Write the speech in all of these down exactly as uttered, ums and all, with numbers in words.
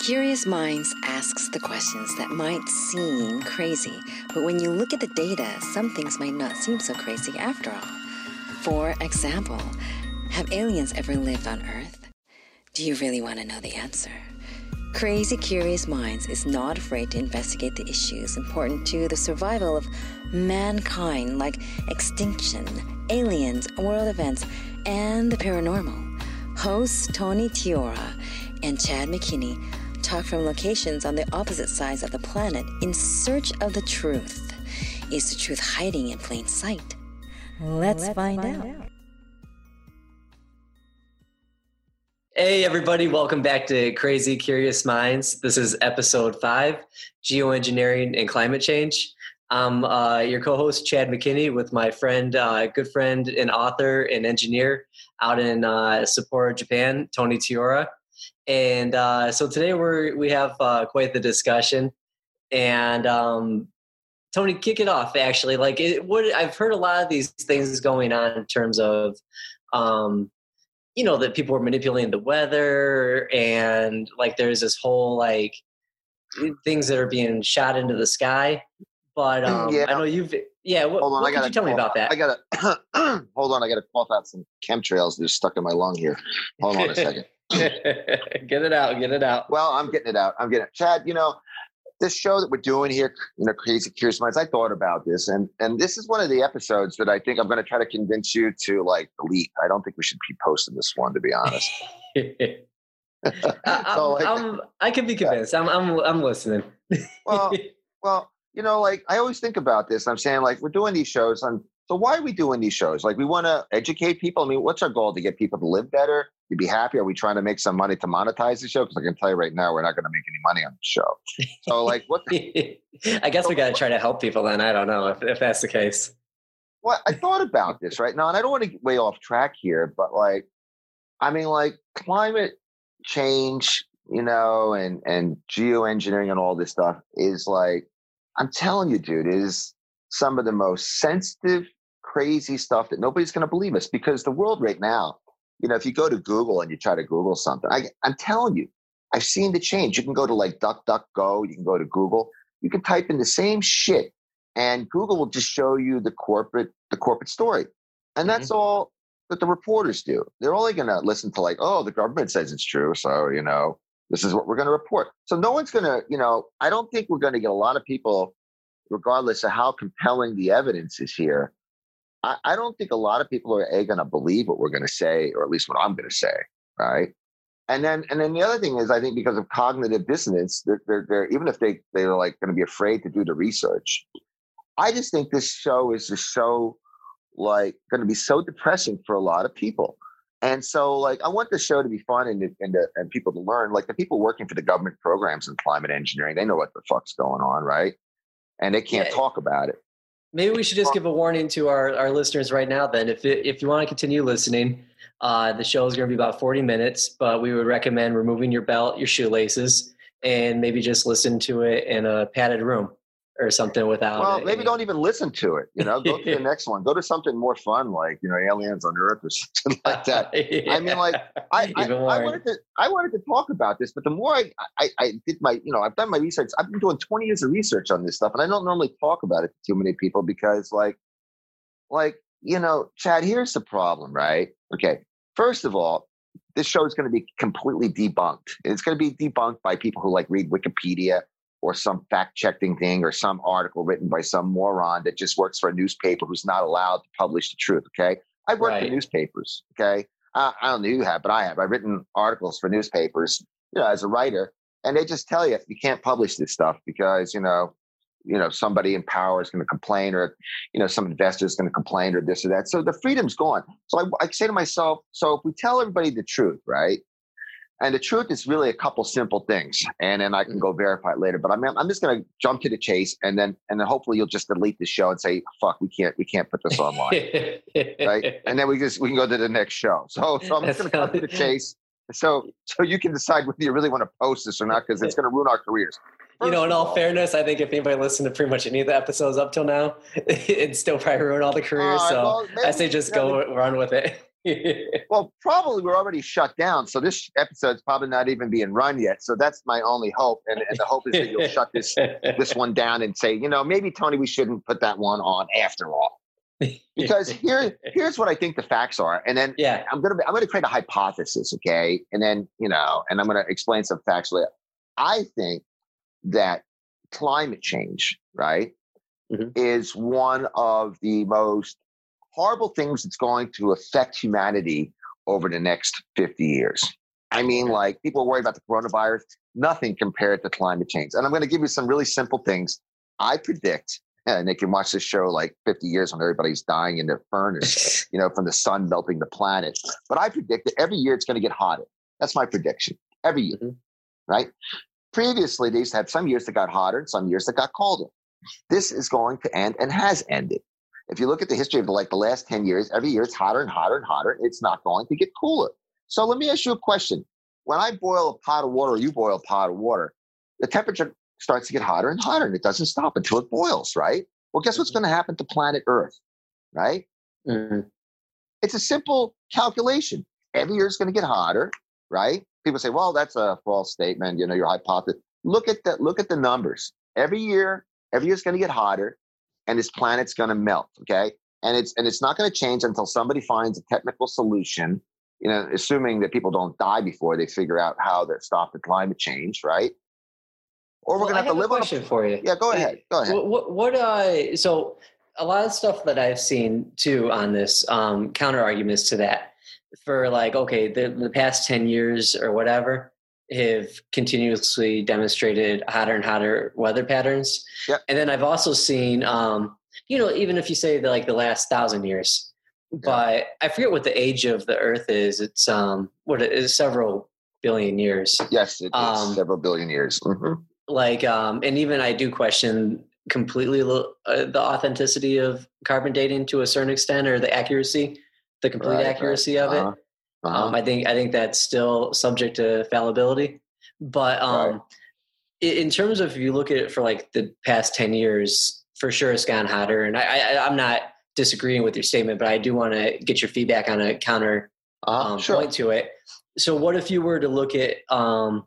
Curious Minds asks the questions that might seem crazy, but when you look at the data, some things might not seem so crazy after all. For example, have aliens ever lived on Earth? Do you really want to know the answer? Crazy Curious Minds is not afraid to investigate the issues important to the survival of mankind, like extinction, aliens, world events, and the paranormal. Hosts Tony Tiora and Chad McKinney talk from locations on the opposite sides of the planet in search of the truth. Is the truth hiding in plain sight? Let's, Let's find, find out. out. Hey, everybody. Welcome back to Crazy Curious Minds. This is episode five, Geoengineering and Climate Change. I'm uh, your co-host, Chad McKinney, with my friend, uh, good friend and author and engineer out in uh, Sapporo, Japan, Tony Tiora. And uh, so today we're, we have uh, quite the discussion. And um, Tony, kick it off, actually. Like, it, what I've heard a lot of these things going on in terms of, um, you know, that people are manipulating the weather, and like there's this whole like things that are being shot into the sky. But um, yeah. I know you've, yeah. What, hold on, what I could you tell me about that? I gotta hold on. I gotta cough out some chemtrails that are stuck in my lung here. Hold on a second. Get it out. Get it out. Well, I'm getting it out. I'm getting it. Chad, you know, this show that we're doing here, you know, Crazy Curious Minds, I thought about this, and and this is one of the episodes that I think I'm going to try to convince you to like delete. I don't think we should be posting this one, to be honest. so, like, I'm, I can be convinced. I'm I'm I'm listening. well, well, you know, like I always think about this. I'm saying, like, we're doing these shows, and so why are we doing these shows? Like, we want to educate people. I mean, what's our goal? To get people to live better? To be happy? Are we trying to make some money to monetize the show? Because I can tell you right now, we're not going to make any money on the show. So, like, what? The, I guess so, we got to try to help people then. I don't know if, if that's the case. Well, I thought about this right now, and I don't want to get way off track here, but like, I mean, like climate change, you know, and, and geoengineering and all this stuff is like, I'm telling you, dude, is some of the most sensitive, crazy stuff that nobody's going to believe us, because the world right now, you know, if you go to Google and you try to Google something, I, I'm telling you, I've seen the change. You can go to like DuckDuckGo, you can go to Google, you can type in the same shit, and Google will just show you the corporate, the corporate story. And that's mm-hmm. all that the reporters do. They're only going to listen to like, oh, the government says it's true, so, you know, this is what we're going to report. So no one's going to, you know, I don't think we're going to get a lot of people, regardless of how compelling the evidence is here. I, I don't think a lot of people are a going to believe what we're going to say, or at least what I'm going to say, right? And then, and then the other thing is, I think because of cognitive dissonance, they're, they're, they're even if they they're like going to be afraid to do the research. I just think this show is just so like going to be so depressing for a lot of people. And so, like, I want the show to be fun and and, to, and people to learn. Like the people working for the government programs in climate engineering, they know what the fuck's going on, right? And they can't yeah. talk about it. Maybe we should just give a warning to our, our listeners right now then. If it, if you want to continue listening, uh, the show is going to be about forty minutes, but we would recommend removing your belt, your shoelaces, and maybe just listen to it in a padded room or something without Well, it. maybe don't even listen to it. You know, go to the next one. Go to something more fun, like, you know, Aliens on Earth or something like that. yeah. I mean, like, I, I, I wanted to I wanted to talk about this, but the more I, I, I did my, you know, I've done my research. I've been doing twenty years of research on this stuff, and I don't normally talk about it to too many people because, like, like, you know, Chad, here's the problem, right? Okay, first of all, this show is going to be completely debunked. It's going to be debunked by people who like read Wikipedia or some fact-checking thing or some article written by some moron that just works for a newspaper who's not allowed to publish the truth, okay? I've worked right. for newspapers, okay? Uh, I don't know who you have, but I have. I've written articles for newspapers, you know, as a writer, and they just tell you you can't publish this stuff because, you know, you know, somebody in power is going to complain, or, you know, some investor is going to complain, or this or that. So the freedom's gone. So I, I say to myself, so if we tell everybody the truth, right? And the truth is really a couple simple things, and then I can go verify it later. But I'm I'm just going to jump to the chase, and then and then hopefully you'll just delete the show and say, "Fuck, we can't we can't put this online," right? And then we just we can go to the next show. So so I'm just going to cut to the chase. So so you can decide whether you really want to post this or not, because it's going to ruin our careers. First you know, in all, all fairness, I think if anybody listened to pretty much any of the episodes up till now, it'd still probably ruin all the careers. Uh, so well, maybe, I say just go know, run with it. Well, probably we're already shut down. So this episode's probably not even being run yet. So that's my only hope. And, and the hope is that you'll shut this this one down and say, you know, maybe, Tony, we shouldn't put that one on after all. Because here, here's what I think the facts are. And then yeah. I'm gonna I'm gonna create a hypothesis, okay? And then, you know, and I'm gonna explain some facts later. I think that climate change, right, mm-hmm. is one of the most horrible things that's going to affect humanity over the next fifty years. I mean, like, people are worried about the coronavirus, nothing compared to climate change. And I'm going to give you some really simple things. I predict, and they can watch this show like fifty years when everybody's dying in their furnace, you know, from the sun melting the planet. But I predict that every year it's going to get hotter. That's my prediction. Every year, mm-hmm. right? Previously, they used to have some years that got hotter and some years that got colder. This is going to end and has ended. If you look at the history of the, like the last ten years, every year it's hotter and hotter and hotter. It's not going to get cooler. So let me ask you a question. When I boil a pot of water, or you boil a pot of water, the temperature starts to get hotter and hotter, and it doesn't stop until it boils, right? Well, guess what's going to happen to planet Earth, right? Mm-hmm. It's a simple calculation. Every year it's going to get hotter, right? People say, well, that's a false statement. You know, your hypothesis. Look at the, look at the numbers. Every year, every year it's going to get hotter. And this planet's going to melt, okay? And it's and it's not going to change until somebody finds a technical solution, you know, assuming that people don't die before they figure out how to stop the climate change, right? Or we're well, going to have, have to live a question on a, for you. Yeah, go ahead. Go ahead. What, what uh, so a lot of stuff that I've seen too on this, um, counter arguments to that, for like, okay, the, the past ten years or whatever have continuously demonstrated hotter and hotter weather patterns. Yep. And then I've also seen, um, you know, even if you say the, like the last thousand years, but yep. I forget what the age of the Earth is. It's um, what it is, several billion years. Yes, it is um, several billion years. Mm-hmm. Like, um, and even I do question completely lo- uh, the authenticity of carbon dating to a certain extent, or the accuracy, the complete right, accuracy right. of Uh-huh. it. Uh-huh. Um, I think I think that's still subject to fallibility, but um, right. in terms of if you look at it for like the past ten years, for sure it's gotten hotter. And I, I, I'm not disagreeing with your statement, but I do want to get your feedback on a counter uh-huh. um, sure. point to it. So, what if you were to look at, um,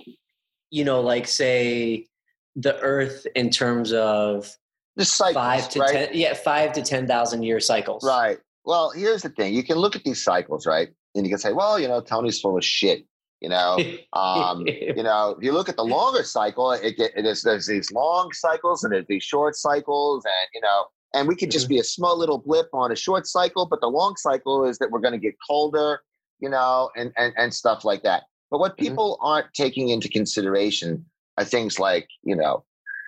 you know, like say the Earth in terms of the cycles, five to right? ten, yeah, five to ten thousand year cycles, right? Well, here's the thing: you can look at these cycles, right? And you can say, well, you know, Tony's full of shit. You know, um, you know, if you look at the longer cycle, it get it is there's these long cycles and there's these short cycles, and you know, and we could just mm-hmm. be a small little blip on a short cycle, but the long cycle is that we're going to get colder, you know, and and and stuff like that. But what people mm-hmm. aren't taking into consideration are things like, you know,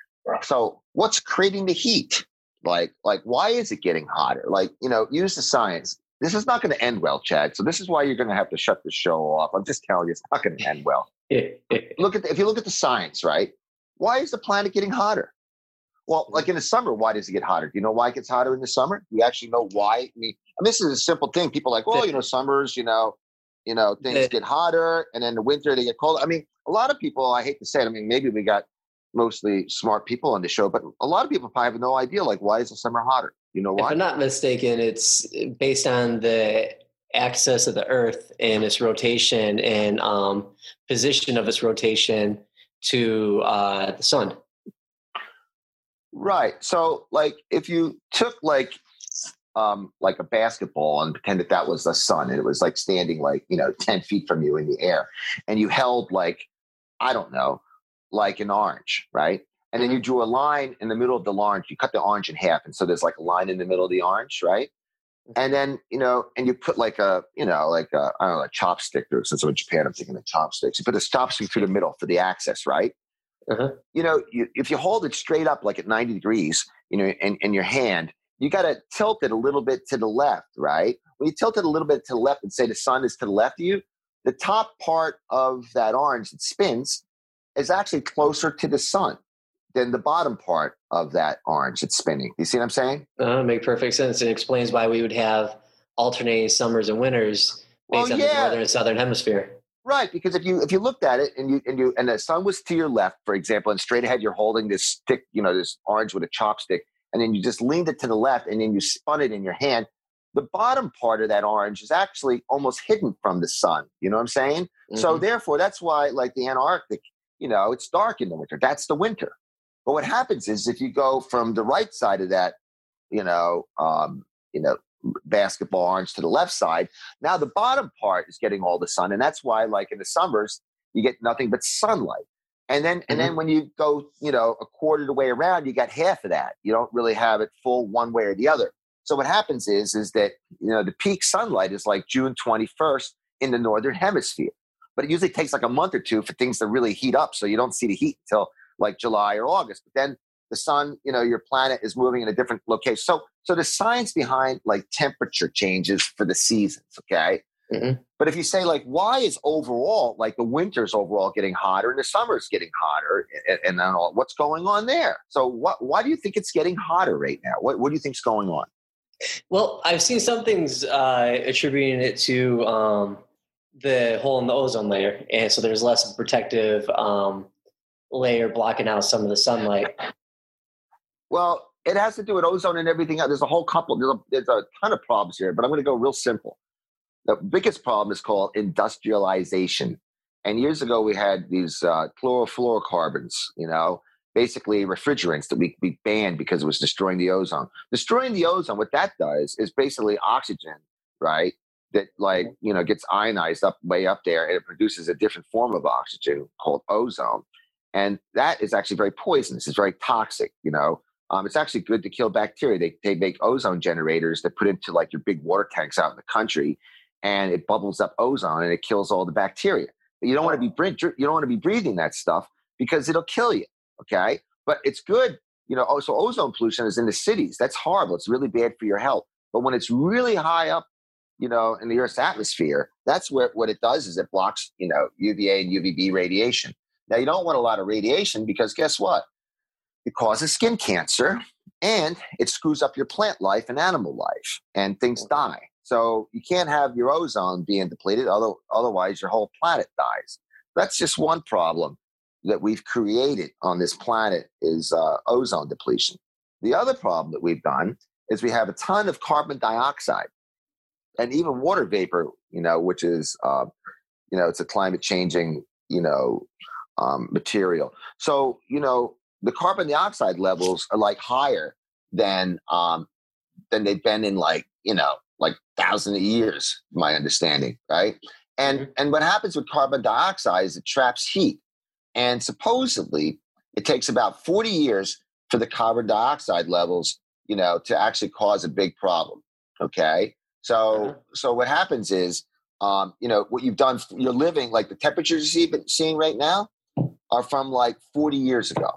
so what's creating the heat? Like, like why is it getting hotter? Like, you know, use the science. This is not going to end well, Chad. So this is why you're going to have to shut the show off. I'm just telling you, it's not going to end well. Look at the, if you look at the science, right? Why is the planet getting hotter? Well, like in the summer, why does it get hotter? Do you know why it gets hotter in the summer? Do you actually know why? I mean, and this is a simple thing. People are like, well, you know, summers, you know, you know, things get hotter, and then the winter they get colder. I mean, a lot of people, I hate to say it, I mean, maybe we got mostly smart people on the show, but a lot of people probably have no idea, like, why is the summer hotter? You know why? If I'm not mistaken, it's based on the axis of the Earth and its rotation and um, position of its rotation to uh, the sun. Right. So, like, if you took like um, like a basketball and pretend that that was the sun, and it was like standing like, you know, ten feet from you in the air, and you held like, I don't know, like an orange, right? And then you drew a line in the middle of the orange. You cut the orange in half. And so there's like a line in the middle of the orange, right? And then, you know, and you put like a, you know, like a, I don't know, a chopstick, or since I'm in Japan, I'm thinking of chopsticks. You put this chopstick through the middle for the axis, right? Uh-huh. You know, you, if you hold it straight up like at ninety degrees, you know, in, in your hand, you got to tilt it a little bit to the left, right? When you tilt it a little bit to the left and say the sun is to the left of you, the top part of that orange that spins is actually closer to the sun than the bottom part of that orange that's spinning. You see what I'm saying? Uh, make perfect sense. It explains why we would have alternating summers and winters based well, on yeah. the northern and southern hemisphere. Right, because if you if you looked at it and you and you and the sun was to your left, for example, and straight ahead you're holding this stick, you know, this orange with a chopstick, and then you just leaned it to the left and then you spun it in your hand, the bottom part of that orange is actually almost hidden from the sun. You know what I'm saying? Mm-hmm. So therefore, that's why, like the Antarctic, you know, it's dark in the winter. That's the winter. But what happens is if you go from the right side of that, you know, um, you know, basketball orange to the left side, now the bottom part is getting all the sun. And that's why, like in the summers, you get nothing but sunlight. And then, mm-hmm. and then when you go, you know, a quarter of the way around, you got half of that. You don't really have it full one way or the other. So what happens is, is that, you know, the peak sunlight is like June twenty-first in the Northern Hemisphere. But it usually takes like a month or two for things to really heat up. So you don't see the heat until like July or August. But then the sun, you know, your planet is moving in a different location. So, so the science behind like temperature changes for the seasons, okay? Mm-hmm. But if you say like, why is overall, like the winter's overall getting hotter and the summer's getting hotter and, and then all, what's going on there? So what, why do you think it's getting hotter right now? What, what do you think's going on? Well, I've seen some things uh, attributing it to um, the hole in the ozone layer. And so there's less protective um, layer blocking out some of the sunlight. Well, it has to do with ozone and everything else. There's a whole couple, there's a, there's a ton of problems here, but I'm going to go real simple. The biggest problem is called industrialization. And years ago, we had these uh, chlorofluorocarbons, you know, basically refrigerants that we, we banned because it was destroying the ozone. Destroying the ozone, what that does is basically oxygen, right? That like, you know, gets ionized up way up there and it produces a different form of oxygen called ozone. And that is actually very poisonous. It's very toxic, you know. Um, it's actually good to kill bacteria. They, they make ozone generators that put into like your big water tanks out in the country, and it bubbles up ozone and it kills all the bacteria. But you don't want to be you don't want to be breathing that stuff because it'll kill you. Okay, but it's good. You know, oh, so ozone pollution is in the cities. That's horrible. It's really bad for your health. But when it's really high up, you know, in the Earth's atmosphere, that's where what it does is it blocks, you know, U V A and U V B radiation. Now you don't want a lot of radiation because guess what? It causes skin cancer and it screws up your plant life and animal life, and things die. So you can't have your ozone being depleted, although otherwise your whole planet dies. That's just one problem that we've created on this planet is uh, ozone depletion. The other problem that we've done is we have a ton of carbon dioxide and even water vapor, you know, which is, uh, you know, it's a climate changing, you know, um, material. So, you know, the carbon dioxide levels are like higher than um, than they've been in like, you know, like thousands of years, my understanding, right? And mm-hmm. and what happens with carbon dioxide is it traps heat. And supposedly it takes about forty years for the carbon dioxide levels, you know, to actually cause a big problem. Okay. So, uh-huh. so what happens is, um, you know, what you've done, you're living like the temperatures you're seeing right now are from like forty years ago.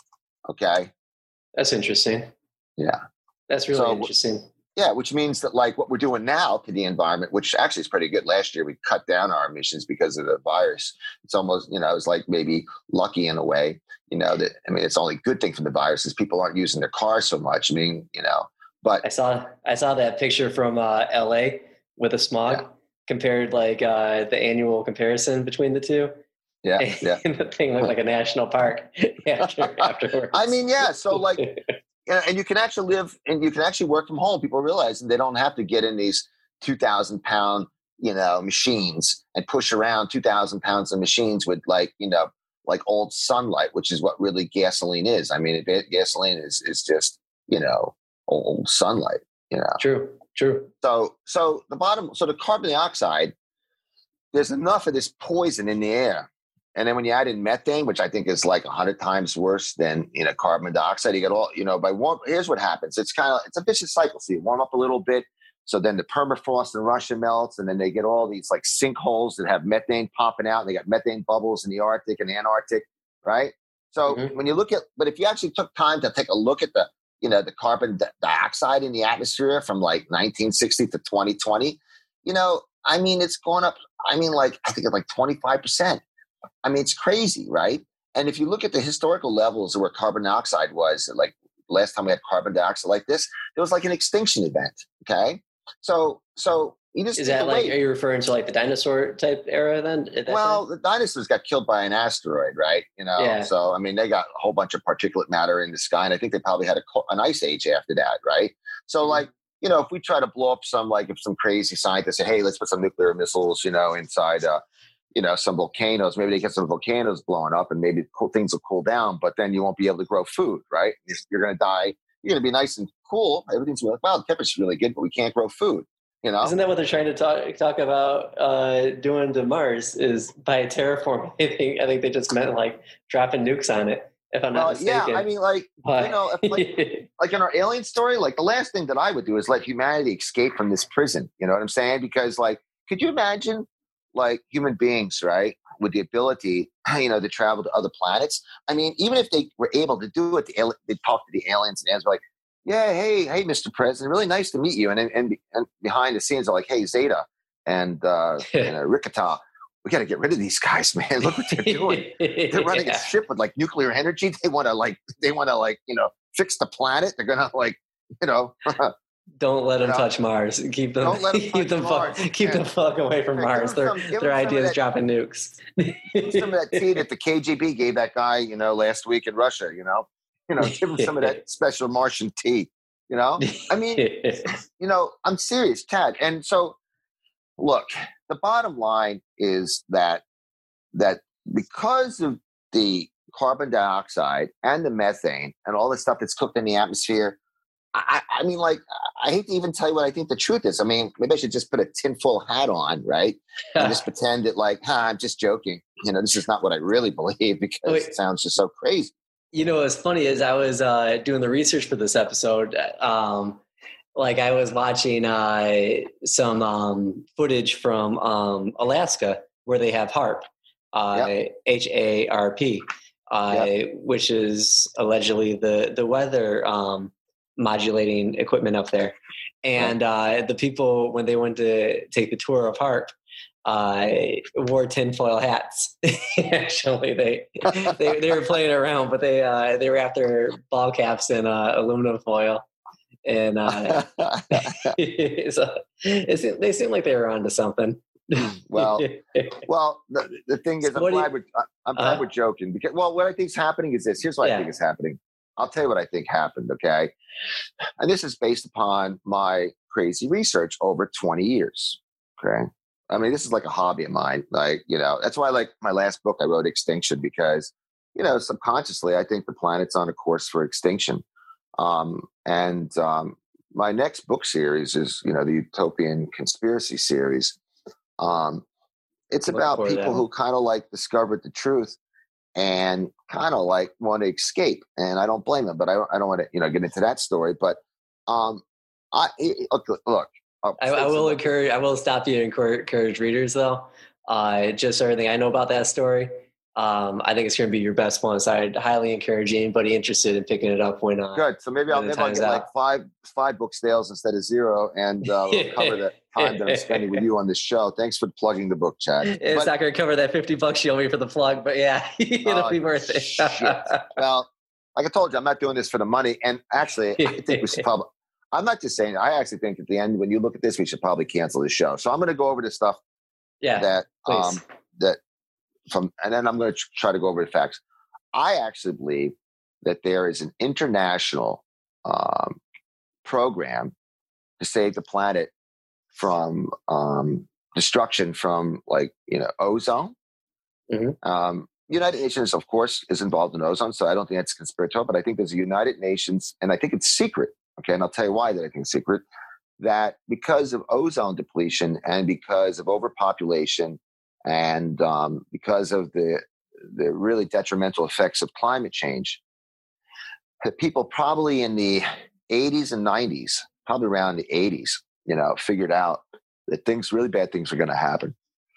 Okay. That's interesting. Yeah. That's really so, interesting. Yeah, which means that like what we're doing now to the environment, which actually is pretty good. Last year, we cut down our emissions because of the virus. It's almost, you know, it's like maybe lucky in a way, you know, that, I mean, it's the only good thing from the virus is people aren't using their cars so much. I mean, you know, but I saw, I saw that picture from uh, L A with the smog yeah. compared like uh, the annual comparison between the two. Yeah. Yeah. And the thing looked like a national park after, afterwards. I mean, yeah. So like, and you can actually live and you can actually work from home. People realize they don't have to get in these two thousand pound, you know, machines and push around two thousand pounds of machines with like, you know, like old sunlight, which is what really gasoline is. I mean, it, gasoline is, is just, you know, old sunlight, you know. True, true. So, so the bottom, so the carbon dioxide, there's enough of this poison in the air. And then when you add in methane, which I think is like a hundred times worse than, you know, carbon dioxide, you get all, you know, by warm, here's what happens. It's kind of, it's a vicious cycle. So you warm up a little bit. So then the permafrost in Russia melts, and then they get all these like sinkholes that have methane popping out. And they got methane bubbles in the Arctic and the Antarctic, right? So mm-hmm. when you look at, but if you actually took time to take a look at the, you know, the carbon dioxide in the atmosphere from like nineteen sixty to twenty twenty, you know, I mean, it's gone up. I mean, like, I think it's like twenty-five percent. I mean, it's crazy, right? And if you look at the historical levels of where carbon dioxide was, like last time we had carbon dioxide like this, it was like an extinction event. Okay. So, so you just is that like, wait. Are you referring to like the dinosaur type era then? Well, time? The dinosaurs got killed by an asteroid, right? You know, yeah. So, I mean, they got a whole bunch of particulate matter in the sky. And I think they probably had a, an ice age after that, right? So mm-hmm. like, you know, if we try to blow up some, like if some crazy scientist said, hey, let's put some nuclear missiles, you know, inside, uh, you know, some volcanoes, maybe they get some volcanoes blowing up and maybe cool, things will cool down, but then you won't be able to grow food, right? You're, you're going to die. You're going to be nice and cool. Everything's like, wow, the temperature's really good, but we can't grow food, you know? Isn't that what they're trying to talk talk about uh, doing to Mars is by terraforming? I think, I think they just meant like dropping nukes on it, if I'm not Well, mistaken. yeah, I mean, like, But- you know, if, like, like in our alien story, like the last thing that I would do is let humanity escape from this prison. You know what I'm saying? Because like, could you imagine like human beings, right, with the ability, you know, to travel to other planets? I mean, even if they were able to do it, the, they talk to the aliens and they're like, yeah, hey, hey, Mister President, really nice to meet you. And and, and behind the scenes, they're like, hey, Zeta and uh, you know, Rikata, we got to get rid of these guys, man. Look what they're doing. They're running Yeah. a ship with like nuclear energy. They want to like, they want to like, you know, fix the planet. They're gonna like, you know, Don't let them You know? touch Mars. Keep them. Don't let 'em keep touch them. Mars. Fuck, keep Yeah. the fuck away from Yeah, give Mars. 'em Their some- give 'em their some of idea is that- dropping nukes. some of that tea that the K G B gave that guy, you know, last week in Russia. You know, you know, give him some of that special Martian tea. You know, I mean, you know, I'm serious, Tad. And so, look, the bottom line is that that because of the carbon dioxide and the methane and all the stuff that's cooked in the atmosphere, I, I mean, like, I hate to even tell you what I think the truth is. I mean, maybe I should just put a tinfoil hat on, right? And just pretend that, like, huh, I'm just joking. You know, this is not what I really believe because Wait. it sounds just so crazy. You know, what's funny is I was uh, doing the research for this episode. Um, like I was watching uh, some um, footage from um, Alaska where they have HARP, uh, H A R P, uh, Yep. which is allegedly the the weather um, modulating equipment up there. And uh, the people, when they went to take the tour of HARP, uh, wore tinfoil hats. Actually, they, they they were playing around, but they uh, they wrapped their ball caps in uh, aluminum foil, and uh, so it seemed, they seemed like they were onto something. Well, well, the, the thing is, So I'm what do glad, you- we're, I'm glad Uh, we're joking because, well, what I think is happening is this. Here's what Yeah. I think is happening. I'll tell you what I think happened, okay? And this is based upon my crazy research over twenty years, okay? I mean, this is like a hobby of mine. Like, you know, that's why, like, my last book, I wrote Extinction because, you know, subconsciously, I think the planet's on a course for extinction. Um, and um, my next book series is, you know, the Utopian Conspiracy series. Um, it's Looking about forward to that people one. who kind of like discovered the truth and kind of like want to escape. And I don't blame them, but I, I don't want to, you know, get into that story. But um, I look, look I'll I, say I will something. encourage. I will stop you and encourage, encourage readers, though. Uh, just everything I know about that story. Um, I think it's going to be your best one. So I'd highly encourage anybody interested in picking it up when. Uh, Good. So maybe I'll, when the maybe I'll time's get like out. five five book sales instead of zero, and uh, we'll cover the time that I'm spending with you on this show. Thanks for plugging the book, Chad. It's But- not going to cover that fifty bucks you owe me for the plug, but yeah, it'll Oh, be worth it. shit. Well, like I told you, I'm not doing this for the money. And actually, I think we should probably, I'm not just saying, I actually think at the end, when you look at this, we should probably cancel the show. So I'm going to go over the stuff yeah, that, please. um, that from, and then I'm going to try to go over the facts. I actually believe that there is an international um, program to save the planet from um, destruction from, like, you know, ozone. Mhm. Um, United Nations, of course, is involved in ozone, so I don't think that's conspiratorial, but I think there's a United Nations, and I think it's secret, okay, and I'll tell you why that I think it's secret, that because of ozone depletion and because of overpopulation and um, because of the the really detrimental effects of climate change, that people probably in the eighties and nineties, probably around the eighties, you know, figured out that things, really bad things are going to happen.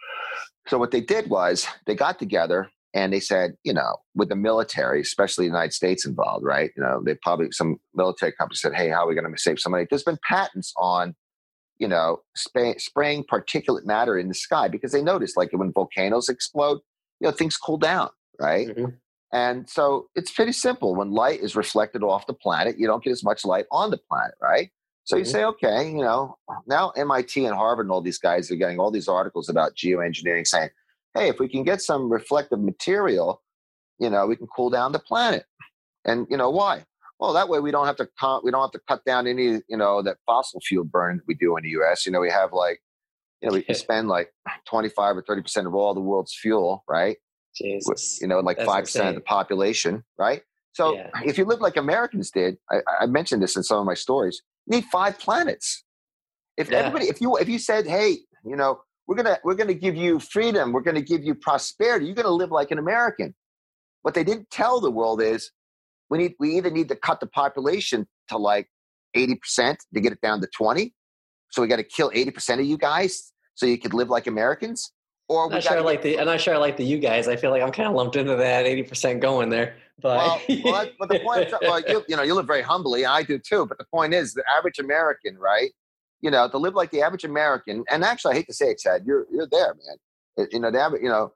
So what they did was they got together and they said, you know, with the military, especially the United States involved, right? You know, they probably, some military companies said, hey, how are we going to save somebody? There's been patents on, you know, spray, spraying particulate matter in the sky because they noticed, like, when volcanoes explode, you know, things cool down, right? Mhm. And so it's pretty simple. When light is reflected off the planet, you don't get as much light on the planet, right? So you Mhm. say, okay, you know, now M I T and Harvard and all these guys are getting all these articles about geoengineering saying, hey, if we can get some reflective material, you know, we can cool down the planet. And, you know, why? well, that way we don't have to con- we don't have to cut down any, you know, that fossil fuel burn that we do in the U S. You know, we have like, you know, we, we spend like twenty-five or thirty percent of all the world's fuel, right? Jesus. You know, like That's five percent of the population, right? So Yeah. if you live like Americans did, I, I mentioned this in some of my stories, you need five planets. If Yeah. everybody, if you if you said, hey, you know, we're gonna we're gonna give you freedom, we're gonna give you prosperity, you're gonna live like an American. What they didn't tell the world is we need we either need to cut the population to like eighty percent to get it down to twenty. So we got to kill eighty percent of you guys so you could live like Americans. Or I'm we not sure I gotta like get, the. I'm not sure I like the you guys. I feel like I'm kind of lumped into that eighty percent going there. But well, well, that's, but the point, well, you, you know, you live very humbly, and I do too. But the point is, the average American, right? You know, to live like the average American, and actually, I hate to say it, Chad, you're you're there, man. It, you know, the average, you know,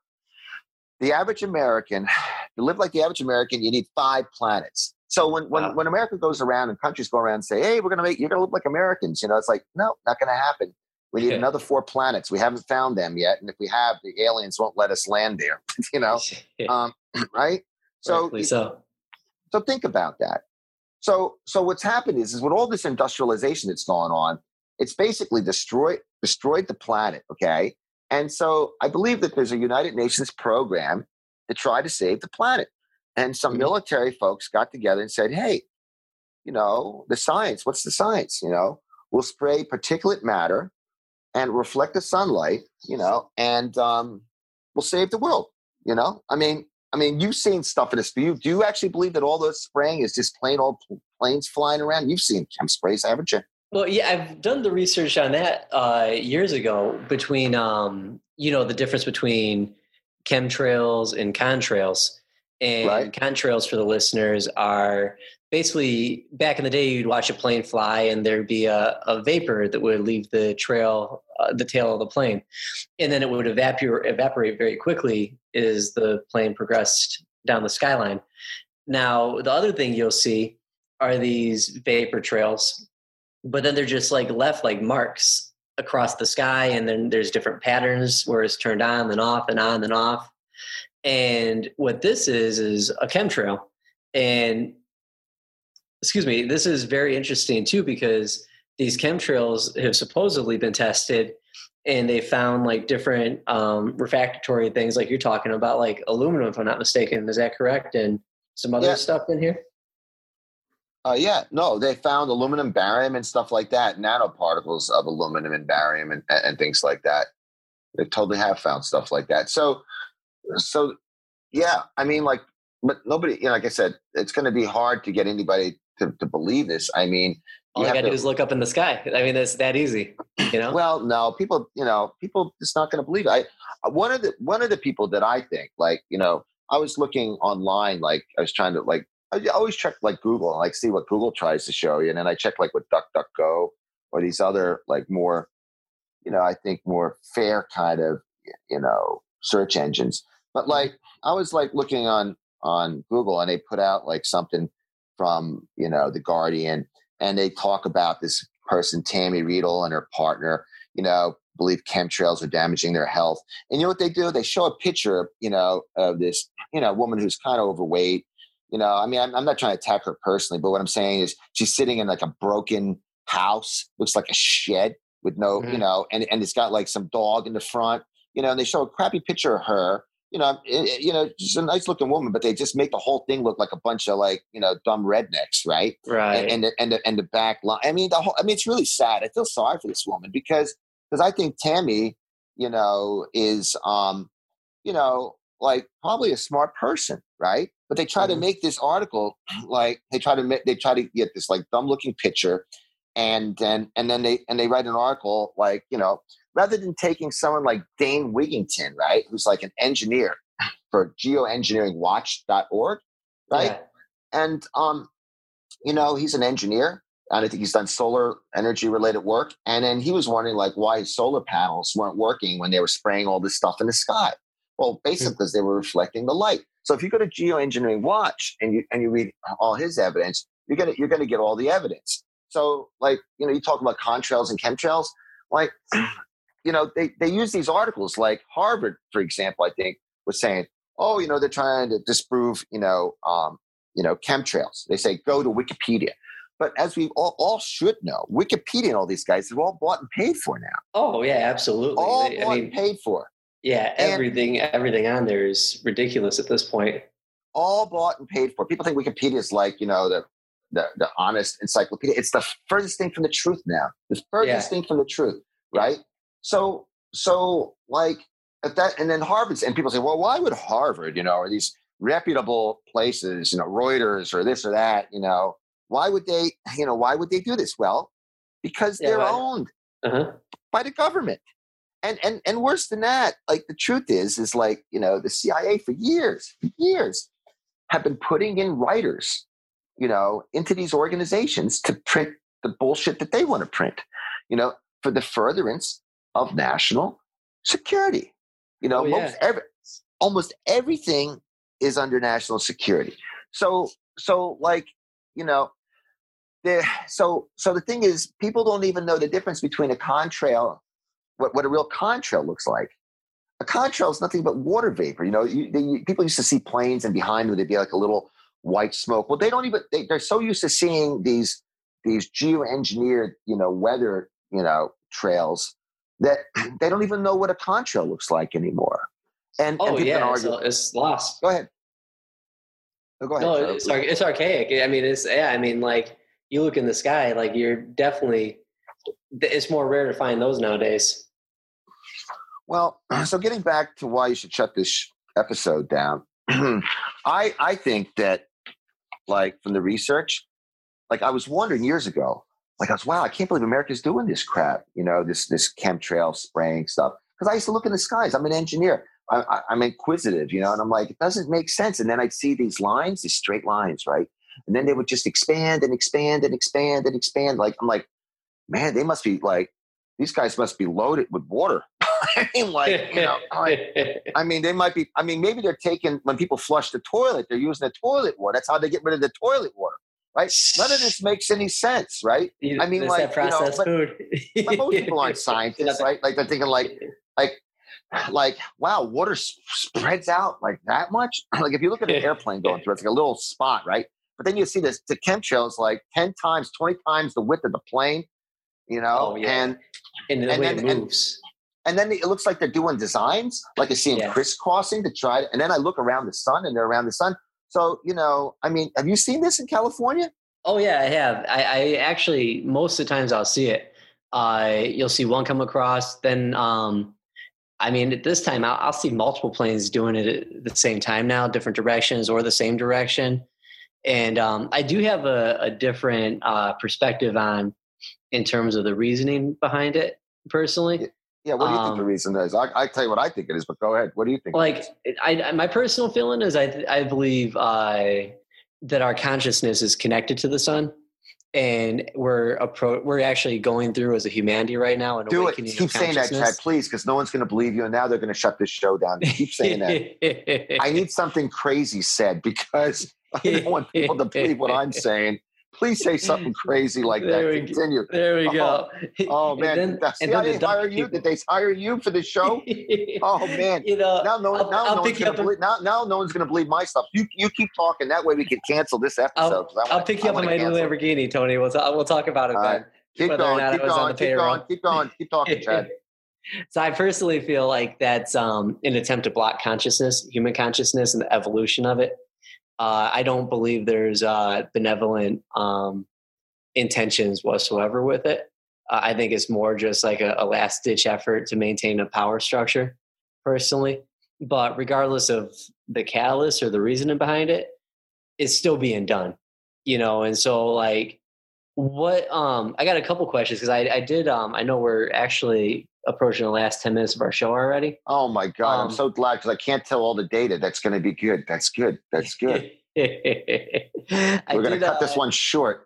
the average American, to live like the average American, you need five planets. So when when, Wow. when America goes around and countries go around and say, hey, we're gonna make you're gonna live like Americans, you know, it's like, no, not gonna happen. We need another four planets. We haven't found them yet, and if we have, the aliens won't let us land there. You know, um, right? So, Rightfully so. so think about that. So, so what's happened is, is with all this industrialization that's going on, it's basically destroyed destroyed the planet. Okay, and so I believe that there's a United Nations program to try to save the planet, and some Mhm. military folks got together and said, "Hey, you know, the science. What's the science? You know, we'll spray particulate matter and reflect the sunlight, you know, and um, we'll save the world. You know, I mean, I mean, you've seen stuff in this. Do you do you actually believe that all those spraying is just plain old planes flying around? You've seen chem sprays, haven't you? Well, yeah, I've done the research on that uh, years ago between, um, you know, the difference between chemtrails and contrails. And Right. contrails, for the listeners, are basically, back in the day, you'd watch a plane fly and there'd be a, a vapor that would leave the trail, uh, the tail of the plane. And then it would evaporate, evaporate very quickly as the plane progressed down the skyline. Now, the other thing you'll see are these vapor trails, but then they're just like left like marks across the sky. And then there's different patterns where it's turned on, then off, and on, then off. And what this is, is a chemtrail. And excuse me, this is very interesting too, because these chemtrails have supposedly been tested and they found like different um, refractory things like you're talking about, like aluminum, if I'm not mistaken. Is that correct? And some other Yeah. stuff in here? Uh, yeah, no, they found aluminum, barium, and stuff like that, nanoparticles of aluminum and barium and, and things like that. They totally have found stuff like that. So, so yeah, I mean, like, but nobody, you know, like I said, it's going to be hard to get anybody to, to believe this. I mean, All you I have got to to do is look up in the sky. I mean, it's that easy, you know? Well, no, people, you know, people just not going to believe it. I, one of the, one of the people that I think, like, you know, I was looking online, like I was trying to, like, I always check like Google and like see what Google tries to show you. And then I check like with DuckDuckGo or these other like more, you know, I think more fair kind of, you know, search engines. But like, I was like looking on, on Google and they put out like something from, you know, The Guardian, and they talk about this person, Tammy Riedel, and her partner, you know, believe chemtrails are damaging their health. And you know what they do? They show a picture, you know, of this, you know, woman who's kind of overweight. You know, I mean, I'm, I'm not trying to attack her personally, but what I'm saying is she's sitting in like a broken house, looks like a shed with no, Mhm. you know, and, and it's got like some dog in the front, you know, and they show a crappy picture of her. You know, it, you know, she's a nice looking woman, but they just make the whole thing look like a bunch of like, you know, dumb rednecks, right? Right. And and the, and the, and the back line. I mean, the whole. I mean, it's really sad. I feel sorry for this woman because because I think Tammy, you know, is um, you know, like probably a smart person, right? But they try Mhm. to make this article like they try to make they try to get this like dumb looking picture, and then and then they and they write an article like, you know, rather than taking someone like Dane Wigington, right, who's like an engineer for geoengineering watch dot org, right? Yeah. And, um, you know, he's an engineer, and I think he's done solar energy related work. And then he was wondering like why his solar panels weren't working when they were spraying all this stuff in the sky. Well, basically because they were reflecting the light. So if you go to Geoengineering Watch and you and you read all his evidence, you're gonna you're gonna get all the evidence. So like, you know, you talk about contrails and chemtrails, like, you know, they, they use these articles like Harvard, for example, I think was saying, oh, you know, they're trying to disprove, you know, um, you know, chemtrails. They say, go to Wikipedia. But as we all, all should know, Wikipedia and all these guys, they're all bought and paid for now. Oh, yeah, absolutely. All they, bought I mean, and paid for. Yeah, everything and everything on there is ridiculous at this point. All bought and paid for. People think Wikipedia is like, you know, the the, the honest encyclopedia. It's the furthest thing from the truth now. The furthest yeah. thing from the truth, right? Yeah. So, so like at that, and then Harvard's, and people say, well, why would Harvard, you know, or these reputable places, you know, Reuters or this or that, you know, why would they, you know, why would they do this? Well, because yeah, they're right. owned uh-huh. by the government. And, and, and worse than that, like the truth is, is like, you know, the C I A for years, for years have been putting in writers, you know, into these organizations to print the bullshit that they want to print, you know, for the furtherance of national security. You know, oh, yeah. most every, almost everything is under national security. So, so like, you know, the so so the thing is, people don't even know the difference between a contrail, what what a real contrail looks like. A contrail is nothing but water vapor. You know, you, they, people used to see planes, and behind them there'd be like a little white smoke. Well, they don't even. They, they're so used to seeing these these geoengineered, you know, weather, you know, trails that they don't even know what a contrail looks like anymore. And oh and yeah, argue, it's, it's lost. Go ahead. No, go ahead. No, it's, it's archaic. I mean, it's yeah. I mean, like you look in the sky, like you're definitely. It's more rare to find those nowadays. Well, so getting back to why you should shut this episode down, I I think that, like, from the research, like I was wondering years ago, like I was, wow, I can't believe America's doing this crap, you know, this this chemtrail spraying stuff. Because I used to look in the skies. I'm an engineer. I, I, I'm inquisitive, you know, and I'm like, it doesn't make sense. And then I'd see these lines, these straight lines, right? And then they would just expand and expand and expand and expand. Like, I'm like, man, they must be like, these guys must be loaded with water. I mean, like, you know, I, I mean, they might be, I mean, maybe they're taking, when people flush the toilet, they're using the toilet water. That's how they get rid of the toilet water, right? None of this makes any sense, right? You, I mean, like, you know, but, food. but most people aren't scientists, right? Like, they're thinking like, like, like, wow, water spreads out like that much? Like, if you look at an airplane going through, it's like a little spot, right? But then you see this, the chemtrails like ten times, twenty times the width of the plane, you know? Oh, yeah. And, and the and way then, it moves. And, and then it looks like they're doing designs, like I see them yeah. crisscrossing to try to, and then I look around the sun and they're around the sun. So, you know, I mean, have you seen this in California? Oh, yeah, I have. I, I actually, most of the times I'll see it. Uh, you'll see one come across, then, um, I mean, at this time, I'll, I'll see multiple planes doing it at the same time now, different directions or the same direction. And um, I do have a, a different uh, perspective on, in terms of the reasoning behind it, personally. Yeah, what do you um, think the reason is? I, I tell you what I think it is, but go ahead. What do you think? Like, I, I, my personal feeling is I, I believe uh, that our consciousness is connected to the sun, and we're appro- we're actually going through as a humanity right now an do awakening. It. Keep saying that, Chad, please, because no one's going to believe you, and now they're going to shut this show down. Keep saying that. I need something crazy said because I don't want people to believe what I'm saying. Please say something crazy like there that. Continue. There we go. Oh, oh man, then, did the C I A the hire you? Did they hire you for the show? Oh man, you know, now no, I'll, now I'll no one's going to believe. Now, now no one's going to believe my stuff. You, you keep talking. That way we can cancel this episode. I'll, wanna, I'll pick you up in my new Lamborghini, Tony. We'll talk, we'll talk about it. Right. Keep going. Keep going. Keep going. Keep going. Keep talking, Chad. So I personally feel like that's um, an attempt to block consciousness, human consciousness, and the evolution of it. Uh, I don't believe there's uh, benevolent um, intentions whatsoever with it. Uh, I think it's more just like a, a last ditch effort to maintain a power structure, personally. But regardless of the catalyst or the reasoning behind it, it's still being done, you know? And so like what, um, I got a couple questions because I, I did, um, I know we're actually approaching the last ten minutes of our show already. Oh my God. Um, I'm so glad because I can't tell all the data. That's going to be good. That's good. That's good. We're going to cut uh, this one short.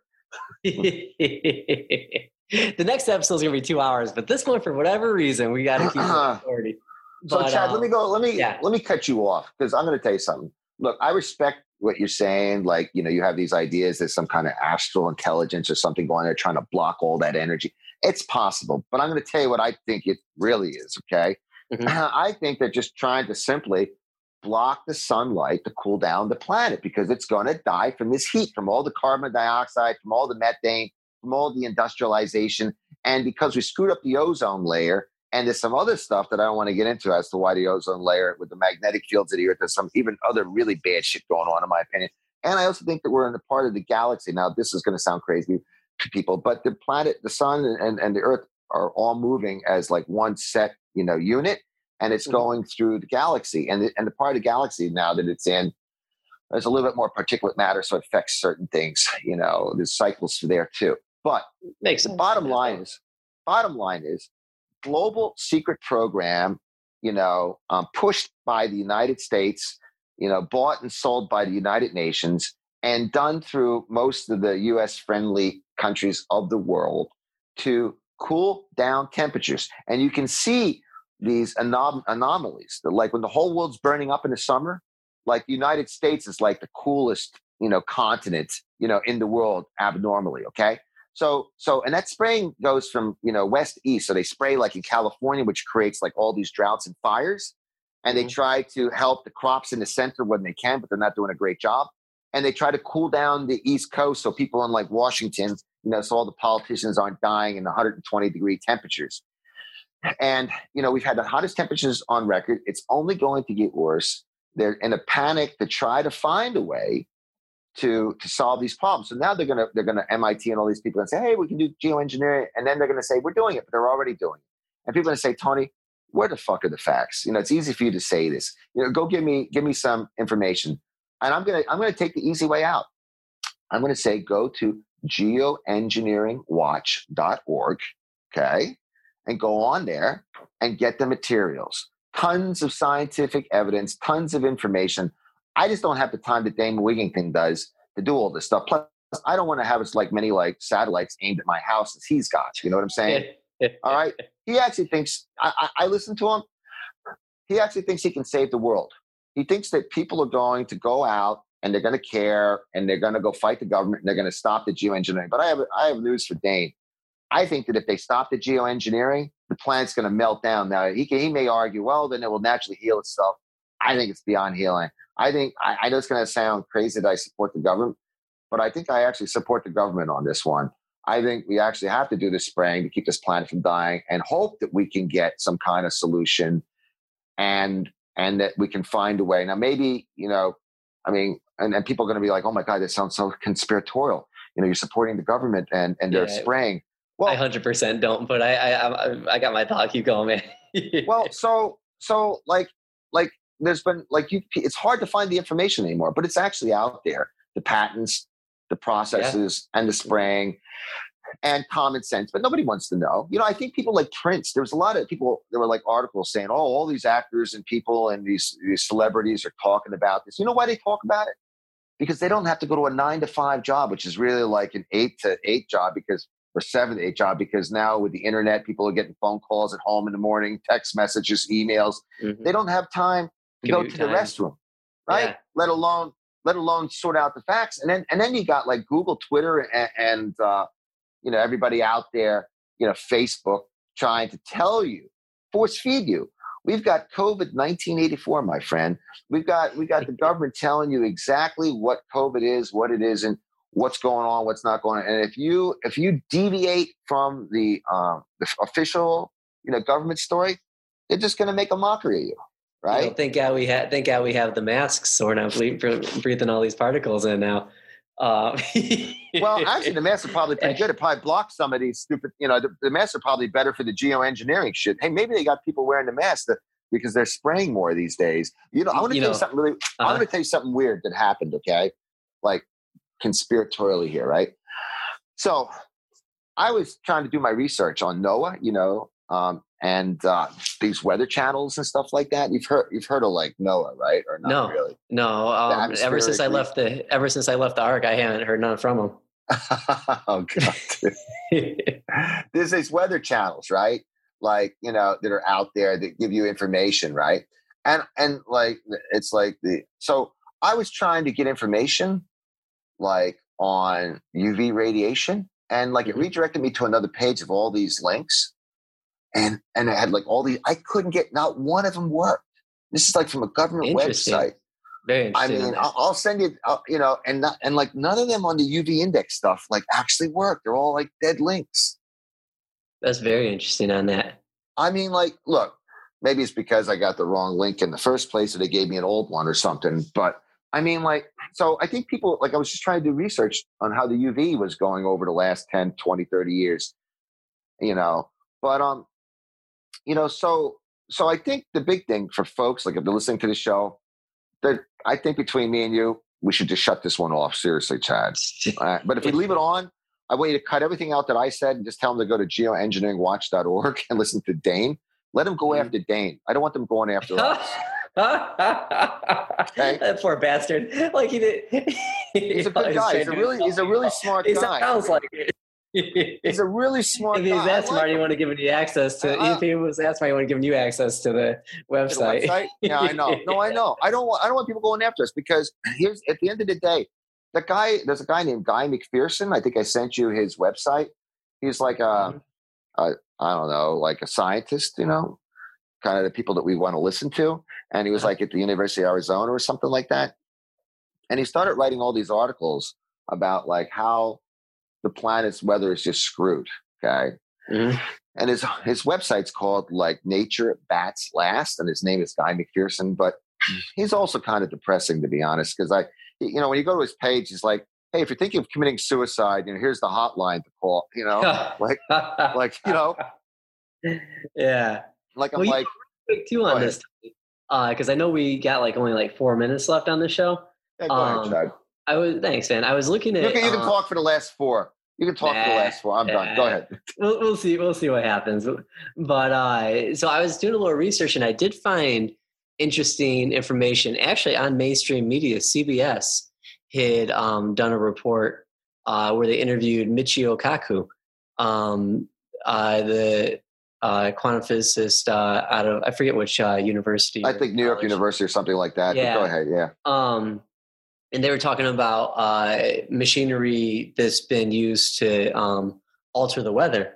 The next episode is going to be two hours, but this one, for whatever reason, we got to keep it forty. So, but, Chad, um, let me go. Let me yeah. let me cut you off because I'm going to tell you something. Look, I respect what you're saying. Like, you know, you have these ideas. There's some kind of astral intelligence or something going there trying to block all that energy. It's possible, but I'm going to tell you what I think it really is. Okay, mm-hmm. I think they're just trying to simply block the sunlight to cool down the planet because it's going to die from this heat, from all the carbon dioxide, from all the methane, from all the industrialization. And because we screwed up the ozone layer, and there's some other stuff that I don't want to get into as to why the ozone layer with the magnetic fields of the earth, there's some even other really bad shit going on, in my opinion. And I also think that we're in a part of the galaxy. Now, this is going to sound crazy to people, but the planet, the sun and, and the earth are all moving as like one set, you know, unit. And it's going through the galaxy. And the, and the part of the galaxy now that it's in, there's a little bit more particulate matter, so it affects certain things. You know, there's cycles there too. But Makes the sense. bottom line is, bottom line is, global secret program, you know, um, pushed by the United States, you know, bought and sold by the United Nations, and done through most of the U S-friendly countries of the world to cool down temperatures. And you can see these anom- anomalies, like when the whole world's burning up in the summer, like the United States is like the coolest, you know, continent, you know, in the world abnormally. Okay. So, so, and that spraying goes from, you know, west to east. So they spray like in California, which creates like all these droughts and fires. And mm-hmm. they try to help the crops in the center when they can, but they're not doing a great job. And they try to cool down the East Coast. So people in like Washington, you know, so all the politicians aren't dying in one hundred twenty degree temperatures. And, you know, we've had the hottest temperatures on record. It's only going to get worse. They're in a panic to try to find a way to, to solve these problems. So now they're going to, they're going to M I T and all these people and say, hey, we can do geoengineering. And then they're going to say, we're doing it, but they're already doing it. And people are going to say, Tony, where the fuck are the facts? You know, it's easy for you to say this, you know, go give me, give me some information. And I'm going to, I'm going to take the easy way out. I'm going to say, go to geoengineering watch dot org. Okay. And go on there and get the materials. Tons of scientific evidence, tons of information. I just don't have the time that Damon Wigington does to do all this stuff. Plus, I don't want to have as like many like satellites aimed at my house as he's got. You know what I'm saying? All right. He actually thinks, I, I, I listen to him. He actually thinks he can save the world. He thinks that people are going to go out and they're going to care and they're going to go fight the government and they're going to stop the geoengineering. But I have, I have news for Dane. I think that if they stop the geoengineering, the planet's going to melt down. Now, he can, he may argue, well, then it will naturally heal itself. I think it's beyond healing. I think, I, I know it's going to sound crazy that I support the government, but I think I actually support the government on this one. I think we actually have to do this spraying to keep this planet from dying and hope that we can get some kind of solution and and that we can find a way. Now, maybe, you know, I mean, and, and people are going to be like, oh my God, this sounds so conspiratorial. You know, you're supporting the government and, and they're yeah, spraying. Well, I one hundred percent don't, but I, I, I, I got my thought. Keep going, man. well, so, so like, like there's been like, you, it's hard to find the information anymore, but it's actually out there. The patents, the processes yeah. and the spraying and common sense, but nobody wants to know. You know, I think people like Prince, there was a lot of people, there were like articles saying, oh, all these actors and people and these, these celebrities are talking about this. You know why they talk about it? Because they don't have to go to a nine to five job, which is really like an eight to eight job because or seven to eight job, because now with the internet, people are getting phone calls at home in the morning, text messages, emails. Mm-hmm. They don't have time to Commute go to time. the restroom, right? Yeah. Let alone, let alone sort out the facts. And then, and then you got like Google, Twitter, and, and uh, you know, everybody out there, you know, Facebook trying to tell you, force feed you. We've got COVID nineteen eighty-four, my friend. We've got, we got the government telling you exactly what COVID is, what it isn't, what's going on, what's not going on. And if you, if you deviate from the, um, the official, you know, government story, they're just going to make a mockery of you. Right. You know, thank God we had, thank God we have the masks, so we're not breathing all these particles in now. Uh, well, actually, the masks are probably pretty good. It probably blocks some of these stupid, you know, the, the masks are probably better for the geoengineering shit. Hey, maybe they got people wearing the masks that, because they're spraying more these days. You know, I want to tell know, you something really, uh-huh. I want to tell you something weird that happened. Okay. Like conspiratorially here. Right. So I was trying to do my research on NOAA, you know, um, and uh, these weather channels and stuff like that. You've heard, you've heard of like NOAA, right? Or not no, really? No. Um, ever since I left the, ever since I left the Ark, I haven't heard none from them. Oh God! There's these weather channels, right? Like, you know, that are out there that give you information, right? And and like it's like the so I was trying to get information like on U V radiation, and like it redirected me to another page of all these links. And and I had like all these, I couldn't get, not one of them worked. This is like from a government Interesting. website. Very I interesting. mean, I'll, I'll send you, uh, you know, and not, and like none of them on the U V index stuff like actually work. They're all like dead links. That's very interesting on that. I mean, like, look, maybe it's because I got the wrong link in the first place, or they gave me an old one or something. But I mean, like, so I think people, like, I was just trying to do research on how the U V was going over the last ten, twenty, thirty years, you know, but, um, you know, so, so I think the big thing for folks, like if they're listening to the show, that I think between me and you, we should just shut this one off. Seriously, Chad. Uh, but if we leave it on, I want you to cut everything out that I said and just tell them to go to geoengineering watch dot org and listen to Dane. Let them go after Dane. I don't want them going after us. Okay? That poor bastard. Like he did. He's a good guy. He's a really, he's a really smart he guy. Sounds like it. He's a really smart if he's guy. that like smart, he want to give you access to. Uh, if he was that smart, he want to give you access to the website. To the website? Yeah, I know. No, I know. I don't want. I don't want people going after us because here's at the end of the day, the guy. There's a guy named Guy McPherson. I think I sent you his website. He's like a, mm-hmm. a I don't know, like a scientist. You know, kind of the people that we want to listen to. And he was like at the University of Arizona or something like that. And he started writing all these articles about like how the planet's weather is just screwed. Okay. Mm-hmm. And his, his website's called like Nature Bats Last. And his name is Guy McPherson, but he's also kind of depressing, to be honest. Cause I, you know, when you go to his page, he's like, hey, if you're thinking of committing suicide, you know, here's the hotline to call, you know, like, like, you know, yeah. Like, I'm well, like, quick too on this, because uh, I know we got like only like four minutes left on the show. Yeah, go um, ahead, Chad. I was thanks, man. I was looking at. You can, you can um, talk for the last four. You can talk nah, for the last four. I'm nah. done. Go ahead. We'll, we'll see. We'll see what happens. But uh, so I was doing a little research, and I did find interesting information actually on mainstream media. C B S had um, done a report uh, where they interviewed Michio Kaku, um, uh, the uh, quantum physicist uh, out of I forget which uh, university. I think New York college. University or something like that. Yeah. But go ahead. Yeah. Um, and they were talking about uh, machinery that's been used to um, alter the weather,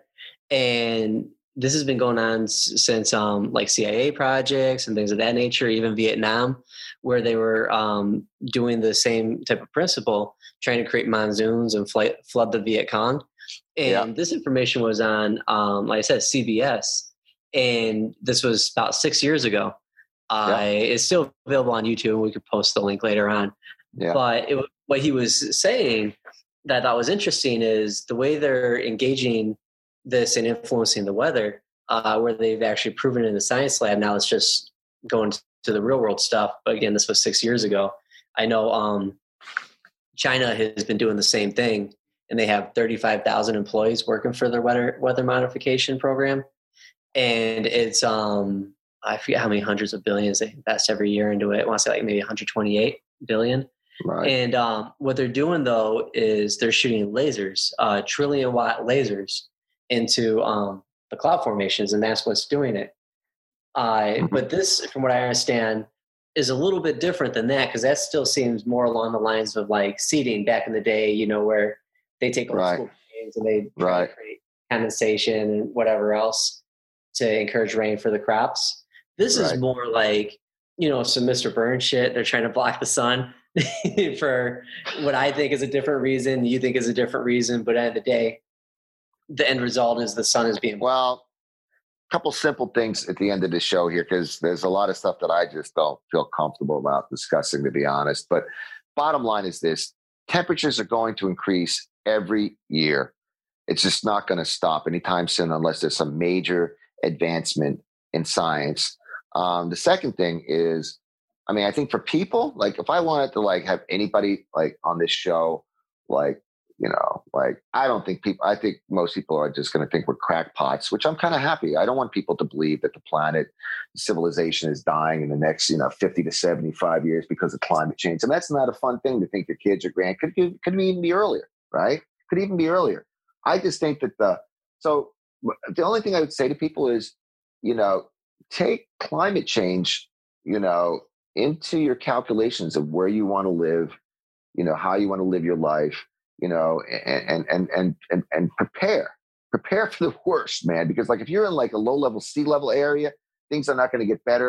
and this has been going on s- since um, like C I A projects and things of that nature, even Vietnam, where they were um, doing the same type of principle, trying to create monsoons and fly, flood the Viet Cong. And yeah. this information was on, um, like I said, C B S, and this was about six years ago. Uh, yeah. It's still available on YouTube, and we could post the link later on. Yeah. But it, what he was saying that I thought was interesting is the way they're engaging this and influencing the weather, uh, where they've actually proven in the science lab. Now it's just going to the real world stuff. But again, this was six years ago. I know um, China has been doing the same thing, and they have thirty-five thousand employees working for their weather weather modification program. And it's, um, I forget how many hundreds of billions they invest every year into it. I want to say like maybe one hundred twenty-eight billion. Right. And um, what they're doing though is they're shooting lasers, uh, trillion watt lasers into um, the cloud formations, and that's what's doing it. Uh, mm-hmm. But this, from what I understand, is a little bit different than that, because that still seems more along the lines of like seeding back in the day, you know, where they take old right. school things and they try right. to create condensation and whatever else to encourage rain for the crops. This right. is more like, you know, some Mister Burns shit. They're trying to block the sun for what I think is a different reason. You think is a different reason, but at the end of the day, the end result is the sun is being well. A couple simple things at the end of the show here, because there's a lot of stuff that I just don't feel comfortable about discussing, to be honest. But bottom line is this: temperatures are going to increase every year. It's just not going to stop anytime soon unless there's some major advancement in science. Um, the second thing is, I mean, I think for people, like if I wanted to like have anybody like on this show, like, you know, like I don't think people, I think most people are just going to think we're crackpots, which I'm kind of happy. I don't want people to believe that the planet, civilization is dying in the next, you know, fifty to seventy-five years because of climate change. And that's not a fun thing to think your kids or grand, could, could even be earlier, right? Could even be earlier. I just think that the, so the only thing I would say to people is, you know, take climate change, you know, into your calculations of where you want to live, you know, how you want to live your life, you know, and, and, and, and, and prepare, prepare for the worst, man. Because like, if you're in like a low level sea level area, things are not going to get better.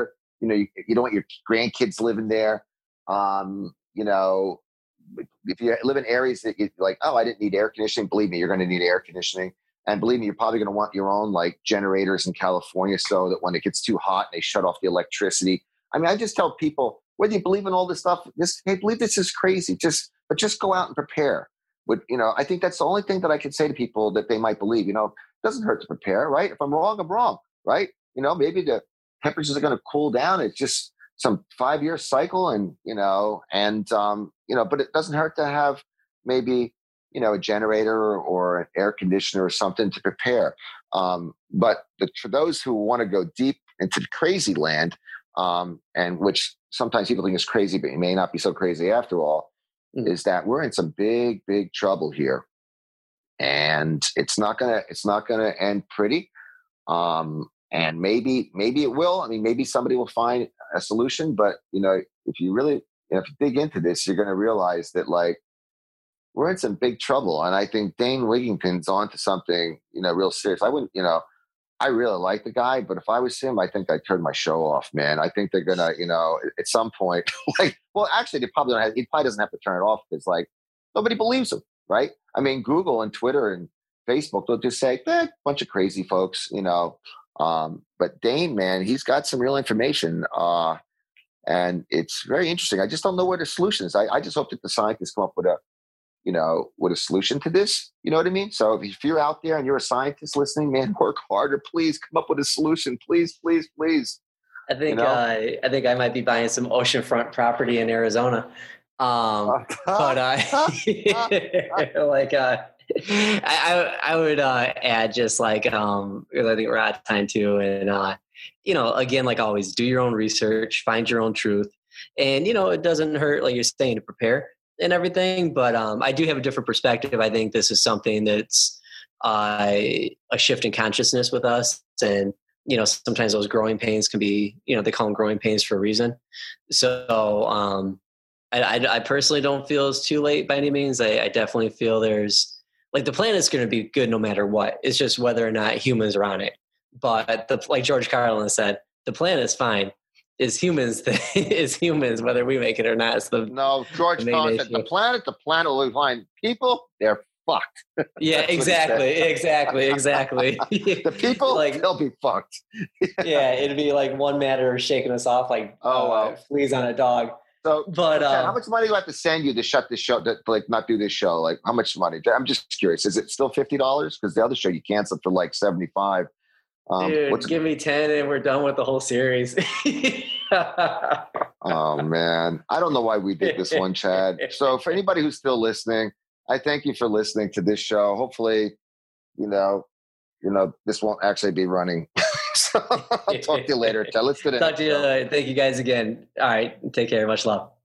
you know, you, you don't want your grandkids living there. Um, you know, if you live in areas that you're like, oh, I didn't need air conditioning, believe me, you're going to need air conditioning. And believe me, you're probably going to want your own like generators in California so that when it gets too hot, they shut off the electricity. I mean, I just tell people, whether you believe in all this stuff, just, hey, believe this is crazy, just, but just go out and prepare. But, you know, I think that's the only thing that I can say to people that they might believe. You know, it doesn't hurt to prepare, right? If I'm wrong, I'm wrong, right? You know, maybe the temperatures are going to cool down. It's just some five-year cycle, and, you know, and, um, you know, but it doesn't hurt to have maybe, you know, a generator or an air conditioner or something to prepare. Um, but the, for those who want to go deep into the crazy land, um, and which sometimes people think is crazy, but it may not be so crazy after all, mm. is that we're in some big, big trouble here. And it's not gonna, it's not gonna end pretty. Um, and maybe, maybe it will. I mean, maybe somebody will find a solution, but you know, if you really, you know, if you dig into this, you're going to realize that like, we're in some big trouble. And I think Dane Wigington's onto something, you know, real serious. I wouldn't, you know, I really like the guy, but if I was him, I think I'd turn my show off, man. I think they're going to, you know, at some point, like, well, actually, they probably don't have, he probably doesn't have to turn it off because, like, nobody believes him, right? I mean, Google and Twitter and Facebook, they'll just say, eh, bunch of crazy folks, you know. Um, but Dane, man, he's got some real information. Uh, and it's very interesting. I just don't know what the solution is. I, I just hope that the scientists come up with a, you know, with a solution to this. You know what I mean? So if you're out there and you're a scientist listening, man, work harder. Please come up with a solution. Please, please, please. I think, you know? uh, I think I might be buying some oceanfront property in Arizona. Um, but I like, uh, I, I would uh, add just like, um, because I think we're out of time too. And, uh, you know, again, like always, do your own research, find your own truth. And, you know, it doesn't hurt, like you're saying, to prepare and everything. But um, I do have a different perspective. I think this is something that's uh, a shift in consciousness with us. And, you know, sometimes those growing pains can be, you know, they call them growing pains for a reason. So um, I, I, I personally don't feel it's too late by any means. I, I definitely feel there's, like, the planet's going to be good no matter what. It's just whether or not humans are on it. But the, like George Carlin said, the planet's fine. Is humans, is humans, whether we make it or not. It's the, no, George Carlin said, the planet, the planet will be fine. People, they're fucked. Yeah, exactly, exactly, exactly. The people, like, they'll be fucked. Yeah, it'd be like one matter shaking us off like oh, uh, wow. fleas on a dog. So, but um, how much money do I have to send you to shut this show, to like not do this show? Like, how much money? I'm just curious. Is it still fifty dollars? Because the other show you canceled for like seventy-five. Um, Dude, what's give me ten and we're done with the whole series. Oh, man. I don't know why we did this one, Chad. So for anybody who's still listening, I thank you for listening to this show. Hopefully, you know, you know, this won't actually be running. So I'll talk to you later, Chad. Let's do it. Talk to you later. Thank you guys again. All right. Take care. Much love.